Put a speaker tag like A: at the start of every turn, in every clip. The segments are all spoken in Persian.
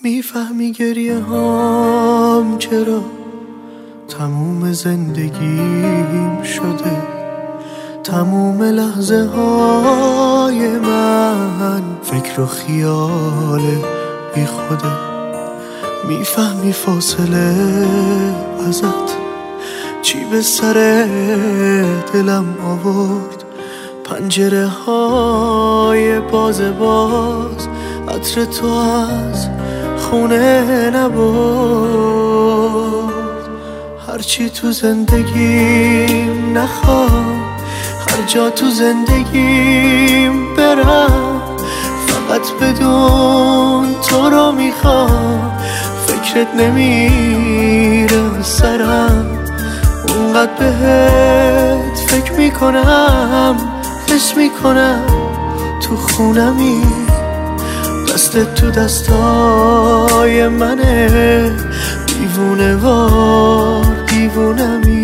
A: میفهمی گریه هام چرا تموم زندگیم شده، تموم لحظه های من فکر و خیال بی خوده. میفهمی فاصله ازت چی به سر دلم آورد، پنجره های باز عطر تو از خونه نبرد. هرچی تو زندگیم نخوام، هر جا تو زندگیم برم، فقط بدون تو رو میخوام. فکرت نمیره سرم، اونقدر بهت فکر میکنم، حس میکنم تو خونمی، دستت تو دستای منه، دیوونه وار دیوونمی.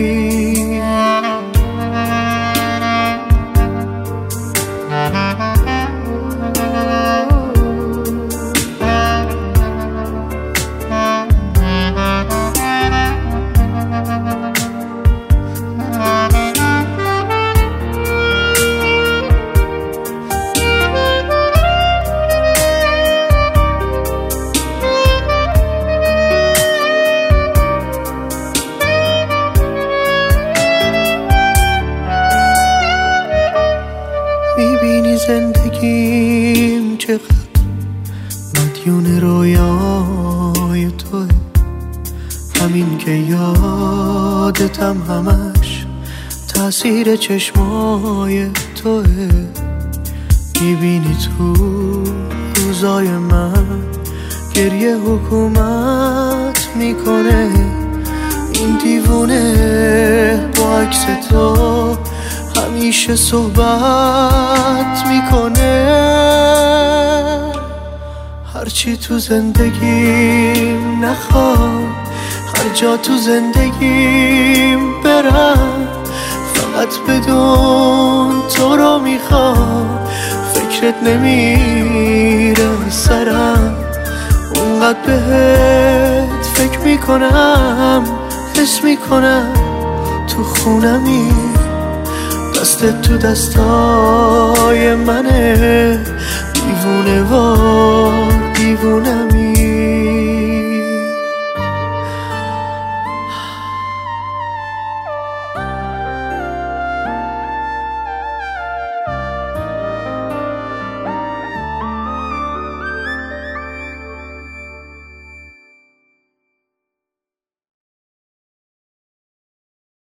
A: میبینی زندگیم چقدر مدیون رویای توه، همین که یادتم همش تأثیر چشمای توه. میبینی تو روزای من گریه حکومت میکنه، این دیوونه با عکس تو همیشه صحبت میکنه. هرچی تو زندگیم نخوام، هر جا تو زندگیم برم، فقط بدون تو رو میخوام. فکرت نمیره سرم، اونقدر بهت فکر میکنم، حس میکنم تو خونمی، دستت تو دستای منه، دیوونه وار